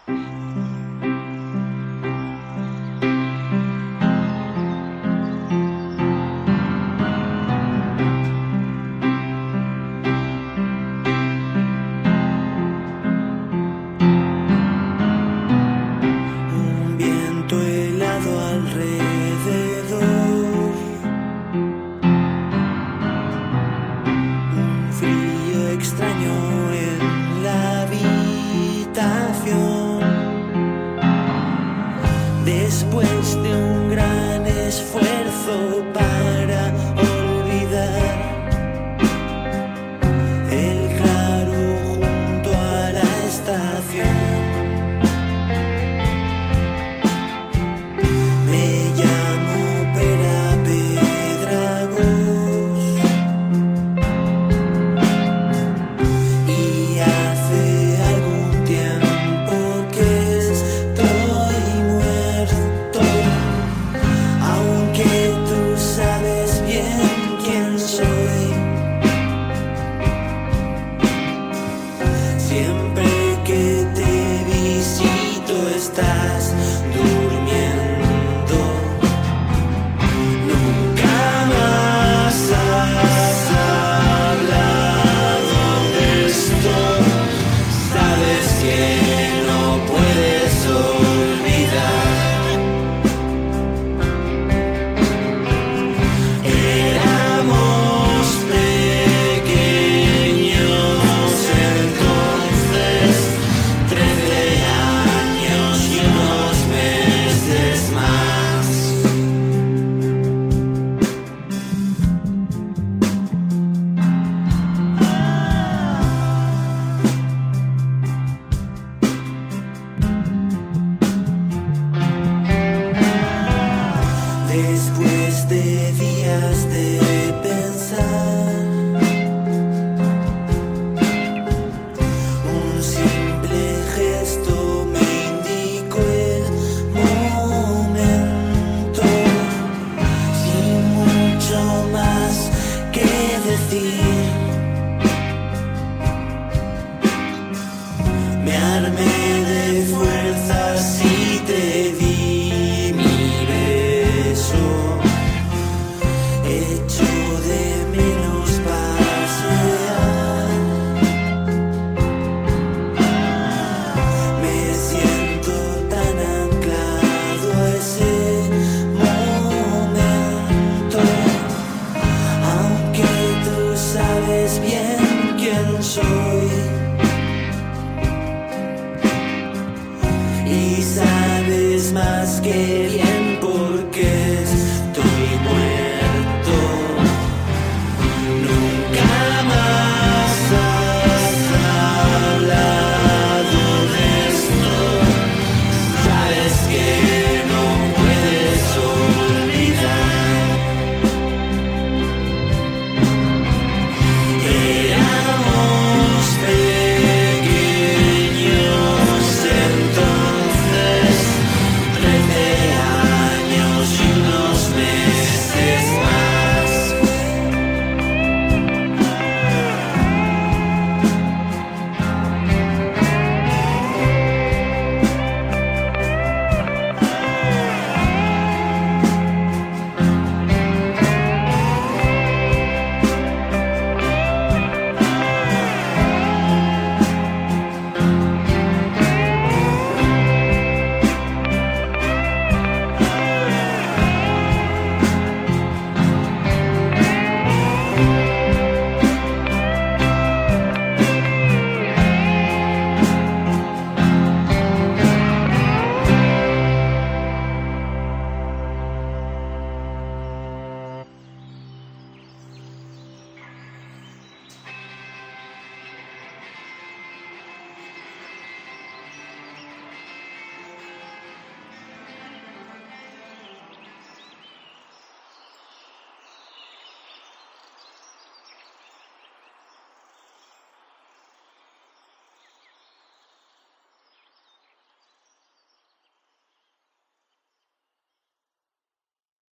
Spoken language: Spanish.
Extraño en la habitación. Después de un gran esfuerzo para olvidar el claro junto a la estación, me llamo Pera Pedragós. Siempre que te visito estás durmiendo. Nunca más has hablado de esto. Sabes que no puedes olvidar. Éramos pequeños entonces, 13 años y unos meses más. Después de días de pensar, un simple gesto me indicó el momento. Sin mucho más que decir, me armé de fuerzas y te di mi beso. Echo de menos pasear. Me siento tan anclado a ese momento. Aunque tú sabes bien quién soy y sabes más que